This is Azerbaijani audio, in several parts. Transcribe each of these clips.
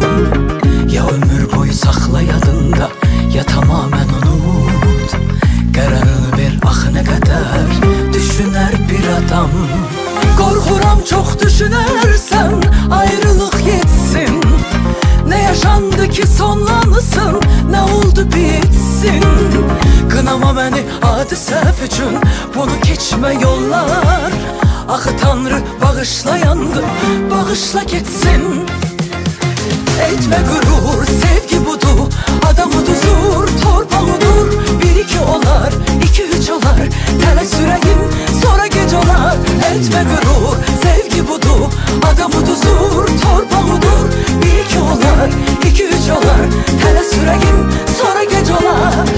Ya ömür boyu sakla yadında, ya tamamen unut. Kararını ver, ah ne kadar düşüner bir adam. Korkuram çok düşünersen ayrılık yetsin. Ne yaşandı ki sonlanısın, ne oldu bitsin. Kınama beni adi səhv üçün, bunu keçmə yollar. Axı Tanrı bağışlayandı, bağışla geçsin. Etme gurur, sevgi budur, adam uduzur, torpağıdır. Bir iki olar, iki üç olar, tələ sürəyim, sonra gece olar. Etme gurur, sevgi budur, adam uduzur, torpağıdır. Bir iki olar, iki üç olar, tələ sürəyim, sonra gece olar.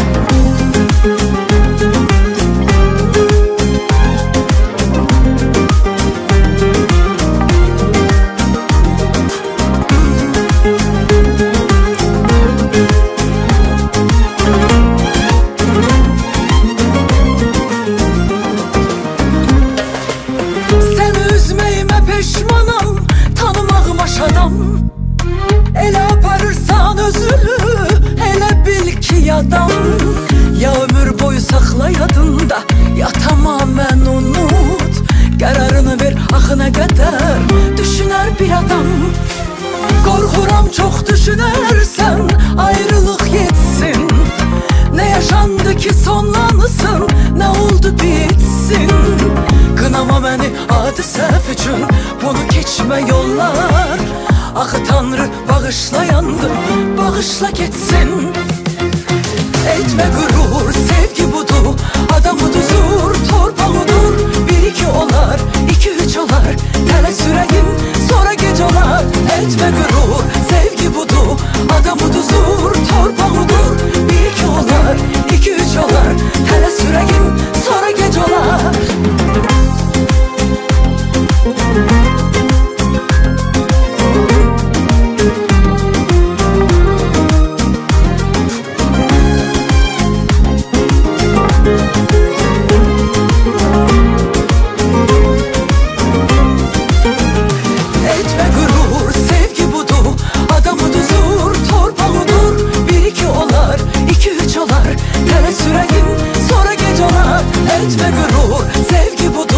Peşmanam, tanımağım aşadam. Elə aparırsan özünü, elə bil ki yadam. Ya ömür boyu sakla yadında, ya tamamen unut. Kararını ver, axı nə qədər düşünər bir adam. Korkuram çok düşünersen ayrılık yetsin. Ne yaşandı ki sonlanısın, ne oldu bitsin. Kınama beni adi səhv üçün, bunu keçmə yollar. Axı Tanrı bağışlayandı, bağışla geçsin. Etme gurur, sevgi budur, adam uduzur, torpağıdır. Bir iki olar, iki üç olar, tələ sürəyim, sonra gece olar. Etme gurur, sevgi budur, adam uduzur, torpağıdır. Bir iki olar, iki üç olar, tələ sürəyim, sonra gece olar. Etme gurur, sevgi budur, adam uduzur, torpağıdır. Bir iki olar, iki üç olar, tələ sürəyim, sonra gece olar. Etme gurur, sevgi budur,